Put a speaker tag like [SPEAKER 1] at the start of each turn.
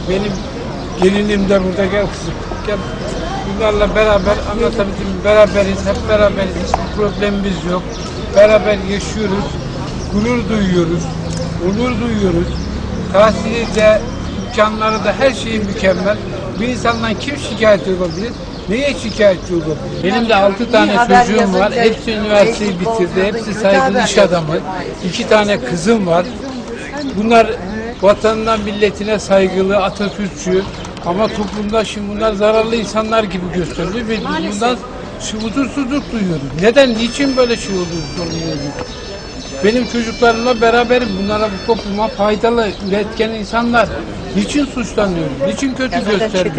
[SPEAKER 1] Benim gelinim de burada, gel kızım. Gel. Bunlarla beraber anlatabildim. Beraberiz, hep beraberiz. Hiçbir problemimiz yok. Beraber yaşıyoruz. Gurur duyuyoruz. Onur duyuyoruz. Tahsili de, imkanları da, her şeyi mükemmel. Bir insandan kim şikayet olabilir? Neye şikayetçi olabilir? Benim de 6 tane çocuğum var. Hepsi üniversiteyi bitirdi. Hepsi saygılı iş adamı. 2 tane kızım var. Bunlar vatanına, milletine saygılı, Atatürkçü. Ama toplumda şimdi bunlar zararlı insanlar gibi gösteriliyor ve biz bundan huzursuzluk duyuyoruz. Neden, niçin böyle şey olduğunu soruyoruz. Benim çocuklarımla beraberim. Bunlara, bu topluma faydalı, üretken insanlar. Niçin suçlanıyoruz? Niçin kötü gösteriliyor?